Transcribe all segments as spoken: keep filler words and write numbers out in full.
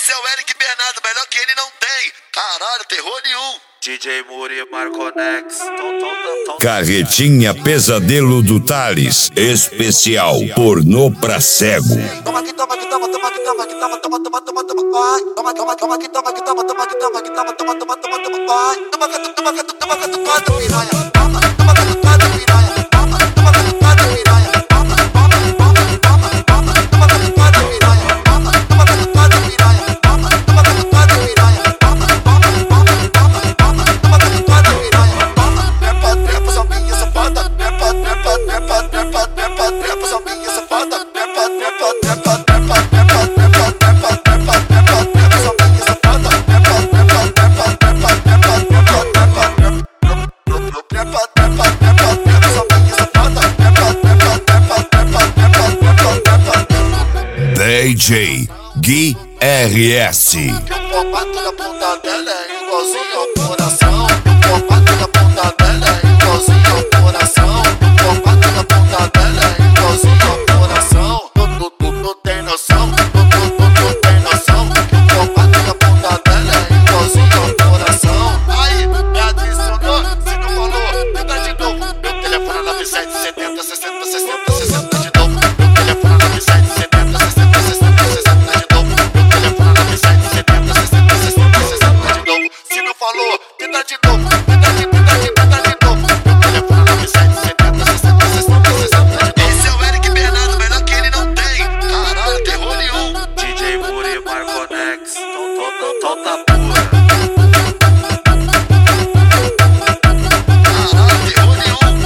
Esse é o Eric Bernardo, melhor que ele não tem. Caralho, terror nenhum. D J Muri, Marconex. Carretinha Pesadelo do Thales. Especial Pornô pra Cego. Toma que toma que toma, toma que toma que toma, toma, toma, toma, toma, vai. Toma, toma, toma que toma que toma, toma que toma que toma, toma, toma, toma, toma, vai. Toma que toma que toma que toma que piranha. Toma, toma que toma que piranha. Toma, toma que toma que piranha. Toma, toma, toma, toma, toma, toma que toma que piranha. Toma, toma que toma que piranha. Toma, toma que toma que piranha. Toma, toma, toma, toma, toma, toma que toma que piranha. Toma, trepa, trepa, sambinha safada. Trepa, trepa, trepa, trepa, trepa, trepa, sambinha safada. Trepa, trepa, trepa, trepa, trepa, trepa, trepa, trepa, trepa, trepa, sambinha safada. Trepa, trepa, trepa, trepa, trepa, trepa, trepa, trepa, trepa, trepa, trepa, sambinha safada. Trepa, trepa, trepa, trepa, trepa, trepa, trepa. D J Gui R S. O formato da bunda dela é igualzinho ao coração. O formato da bunda dela é igualzinho ao coração. O formato da bunda dela é igualzinho ao coração. Tu, tu, tu, tu tem noção? Tu, tu, tu, tu tem noção? O formato da bunda dela é igualzinho ao coração. Aí, me adicionou, se não falou, tenta de novo. Meu telefone é nove sete setenta, sessenta, sessenta, sessenta de novo. Meu telefone é nove sete setenta, sessenta, sessenta, sessenta de novo. Meu telefone é nove sete setenta, sessenta, sessenta, sessenta de novo. Se não falou, tenta de novo, tenta de, tenta de, tenta de novo. Meu telefone é nove sete setenta, sessenta, sessenta, sessenta de novo. Esse é o Eric Bernardo, melhor que ele não tem. Caralho, terror nenhum. D J Muri, Marconex. Tota pura. Caralho, terror nenhum.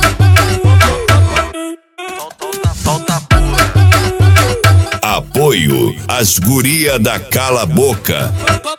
Tota pura. Apoio As Guria da Cala Boca.